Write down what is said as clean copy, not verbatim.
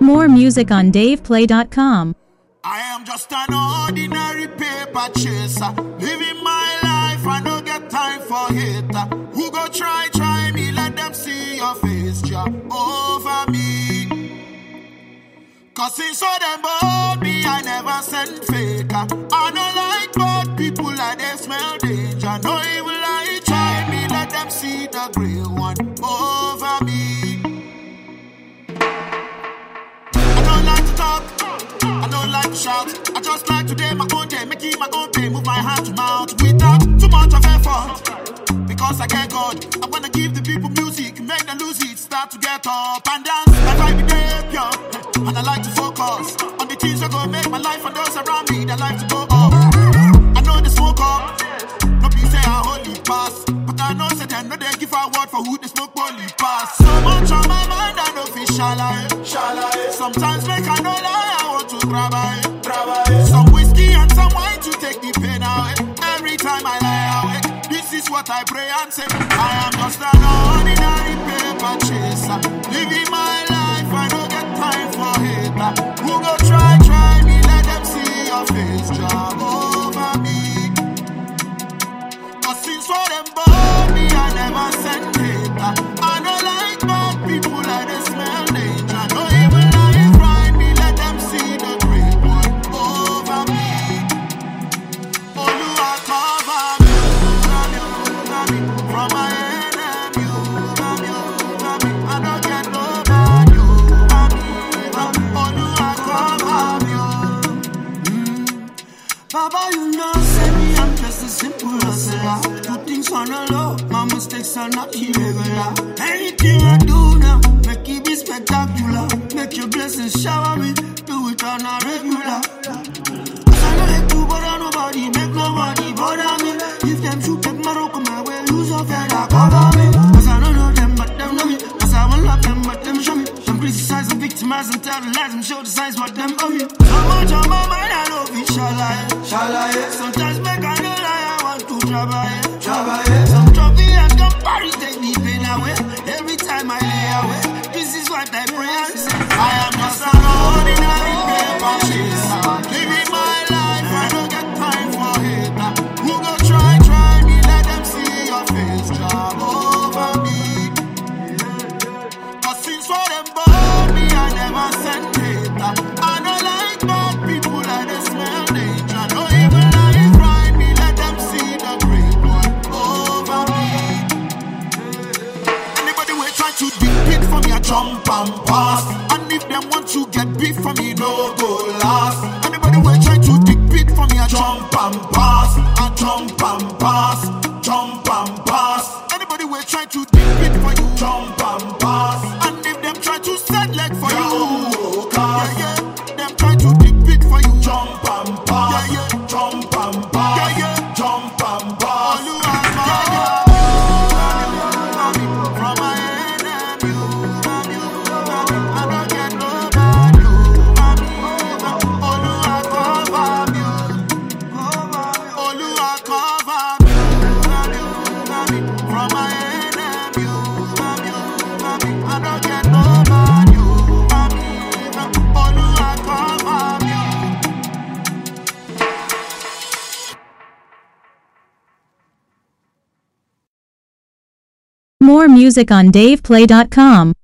More music on DavePlay.com. I am just an ordinary paper chaser, living my life, I don't get time for hater. Who go try me, let them see your face, Jah, over me. Cause since all them bold me, I never send faker. I don't like bad people, like they smell danger. No evil eye try me, let them see the grey one over me. I don't like to talk, I don't like to shout. I just like to do my own day, make it my own day, move my hand to mouth without too much of effort. Because I get God, I'm gonna give the people music, make them lose it, start to get up and dance. That's why we dey pure, and I like to focus on the things that gonna make my life and those around me, that like to go up. I know they smoke up, no be say I only pass, but I know say they know they give a word for who they smoke only pass. So much on my mind, I know fi shala. Sometimes make I no lie, I want to grab it. Some whiskey and some wine to take the pain away. Every time I lie awake, this is what I pray and say. I am just an ordinary paper chaser, living my life, I don't get time for hater. Who go try me, let them see your face, job over me. Cause since all them born me, I never send hater. I don't like bad people, like they smell danger. No evil life right me, let them see the great one over me. Oh, you are cover me, from my enemy, I don't get no bad, you, oh, you are cover me. Baba, you know, say me, I'm just a simple hustler. Do things on the low, my mistakes are not irregular. Anything I do now, make it be spectacular. Make your blessings shower me, do it on a regular. I know they do, but I nobody, make nobody bother me. If them shoot take my rock on my way, lose a feather, cover me. Cause I don't know them, but them know me. Cause I won't love them, but them show me. Them criticize and victimize and tell the lies and show the signs, but them owe me. So much on my mind, I know it shall lie. Sometimes make I know lie, I want to travail. Some trophy and compare take the pain away. Every time I lay away, this is what I pray and say. I am just an ordinary paper chaser, living my life, I don't get time for hater. Who go try me, let them see your face, job over me. Cause since all them born me, I never send hater. I don't like bad people, like they smell danger. No evil life right me, let them see the great one over me. Anybody will try to dig pit for me, I jump and pass. And if them want to get beef for me, no go last. Anybody will try to dig pit for me, I jump and pass. I jump and pass, jump and pass. Anybody will try to dig pit for you, jump and pass. And if them try to set leg for you, yeah, them try to dig pit for you, jump and pass, yeah, jump and pass, yeah, jump and pass. All you are from my enemy, I don't get no bad, all you are cover me, all you are cover me, from my enemy, I don't get no bad, all you are cover me. More music on DavePlay.com.